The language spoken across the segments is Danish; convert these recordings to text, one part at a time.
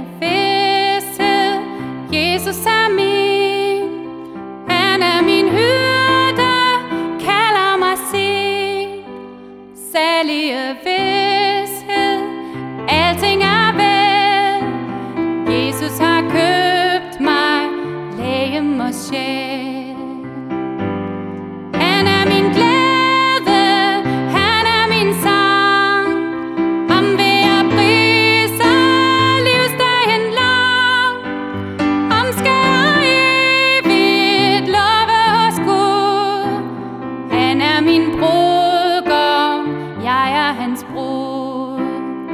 vidsthed, Jesus er min. Han er min hyrde, kalder mig sin. Salige vidsthed, alting er vel. Jesus har købt mig, legem og sjæl. Han er min glæde, han er min sang. Ham vil jeg prise livsdagen lang. Ham skal jeg evigt love hos Gud. Han er min brudgom, jeg er hans brud.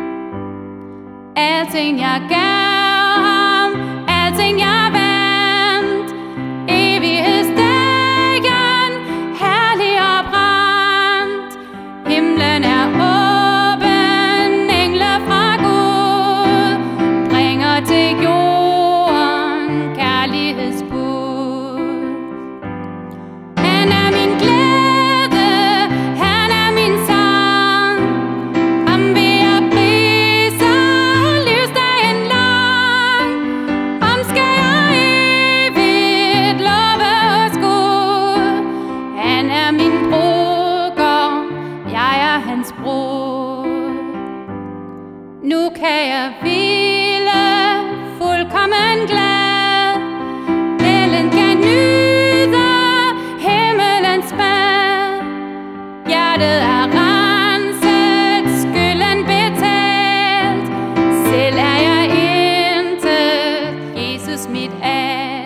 Alting jeg gav ham, alting jeg vandt. Evighedsdagen, herlig og brændt. Himlen er åben, engler fra Gud bringer til jorden kærlighedsbud. Han er min glæde, han er min sang. Ham vil jeg prise livsdagen lang. Ham skal jeg evigt love hos Gud. Han er min brudgom, jeg er hans brud. Nu kan jeg hvile fuldkommen glad. Ellen kan nyde himmelens mad. Hjertet er renset, skylden betalt. Selv er jeg intet, Jesus mit alt.